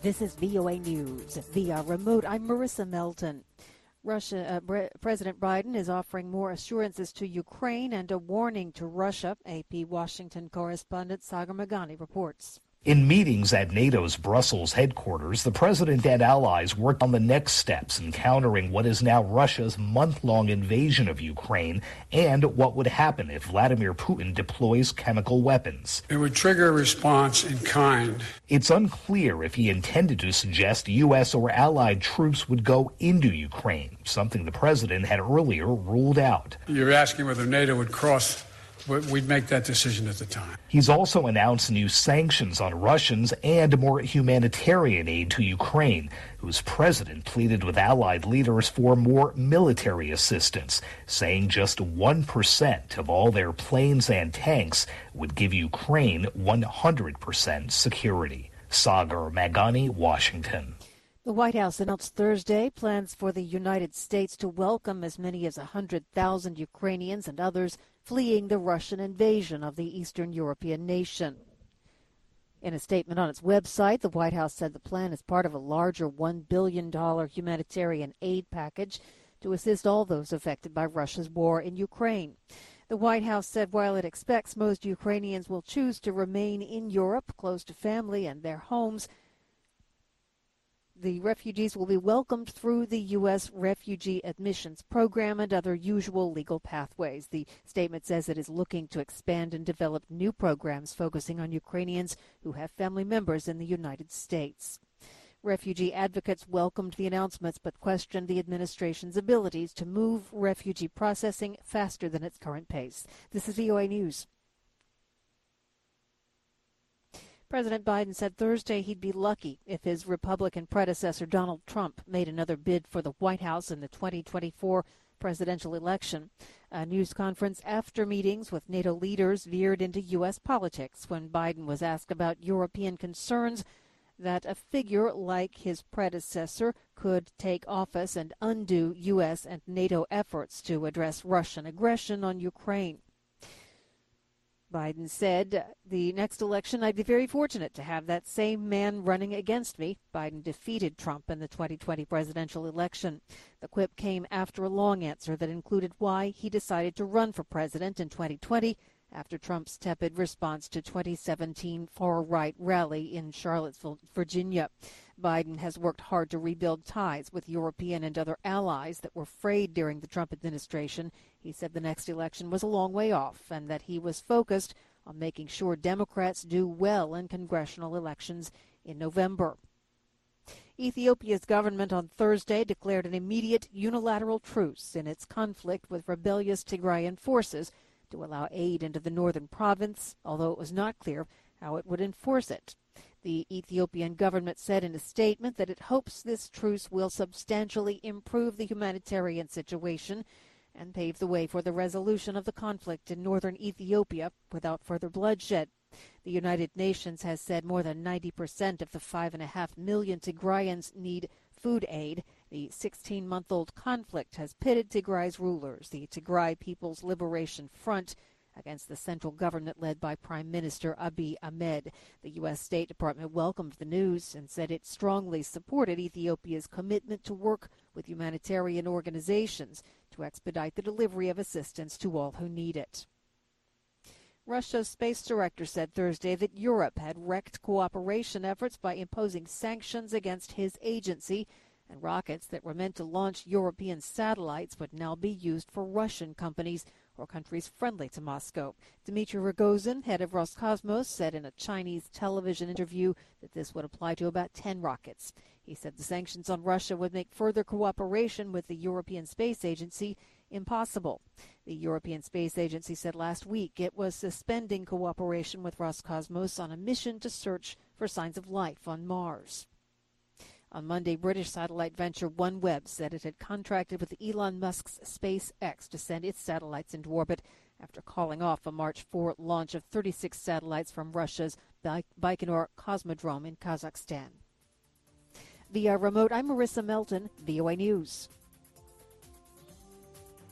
This is VOA News. Via remote, I'm Marissa Melton. President Biden is offering more assurances to Ukraine and a warning to Russia. AP Washington correspondent Sagar Meghani reports. In meetings at NATO's Brussels headquarters, the president and allies worked on the next steps in countering what is now Russia's month-long invasion of Ukraine and what would happen if Vladimir Putin deploys chemical weapons. It would trigger a response in kind. It's unclear if he intended to suggest U.S. or allied troops would go into Ukraine, something the president had earlier ruled out. You're asking whether NATO would cross. We'd make that decision at the time. He's also announced new sanctions on Russians and more humanitarian aid to Ukraine, whose president pleaded with allied leaders for more military assistance, saying just 1% of all their planes and tanks would give Ukraine 100% security. Sagar Meghani, Washington. The White House announced Thursday plans for the United States to welcome as many as 100,000 Ukrainians and others fleeing the Russian invasion of the Eastern European nation. In a statement on its website, the White House said the plan is part of a larger $1 billion humanitarian aid package to assist all those affected by Russia's war in Ukraine. The White House said while it expects most Ukrainians will choose to remain in Europe, close to family and their homes, the refugees will be welcomed through the U.S. Refugee Admissions Program and other usual legal pathways. The statement says it is looking to expand and develop new programs focusing on Ukrainians who have family members in the United States. Refugee advocates welcomed the announcements but questioned the administration's abilities to move refugee processing faster than its current pace. This is VOA News. President Biden said Thursday he'd be lucky if his Republican predecessor Donald Trump made another bid for the White House in the 2024 presidential election. A news conference after meetings with NATO leaders veered into U.S. politics when Biden was asked about European concerns that a figure like his predecessor could take office and undo U.S. and NATO efforts to address Russian aggression on Ukraine. Biden said, the next election, I'd be very fortunate to have that same man running against me. Biden defeated Trump in the 2020 presidential election. The quip came after a long answer that included why he decided to run for president in 2020 after Trump's tepid response to 2017 far-right rally in Charlottesville, Virginia. Biden has worked hard to rebuild ties with European and other allies that were frayed during the Trump administration. He said the next election was a long way off and that he was focused on making sure Democrats do well in congressional elections in November. Ethiopia's government on Thursday declared an immediate unilateral truce in its conflict with rebellious Tigrayan forces to allow aid into the northern province, although it was not clear how it would enforce it. The Ethiopian government said in a statement that it hopes this truce will substantially improve the humanitarian situation and pave the way for the resolution of the conflict in northern Ethiopia without further bloodshed. The United Nations has said more than 90% of the 5.5 million Tigrayans need food aid. The 16-month-old conflict has pitted Tigray's rulers, the Tigray People's Liberation Front, against the central government led by Prime Minister Abiy Ahmed. The U.S. State Department welcomed the news and said it strongly supported Ethiopia's commitment to work with humanitarian organizations to expedite the delivery of assistance to all who need it. Russia's space director said Thursday that Europe had wrecked cooperation efforts by imposing sanctions against his agency, and rockets that were meant to launch European satellites would now be used for Russian companies or countries friendly to Moscow. Dmitry Rogozin, head of Roscosmos, said in a Chinese television interview that this would apply to about 10 rockets. He said the sanctions on Russia would make further cooperation with the European Space Agency impossible. The European Space Agency said last week it was suspending cooperation with Roscosmos on a mission to search for signs of life on Mars. On Monday, British satellite venture OneWeb said it had contracted with Elon Musk's SpaceX to send its satellites into orbit after calling off a March 4 launch of 36 satellites from Russia's Baikonur Cosmodrome in Kazakhstan. Via remote, I'm Marissa Melton, VOA News.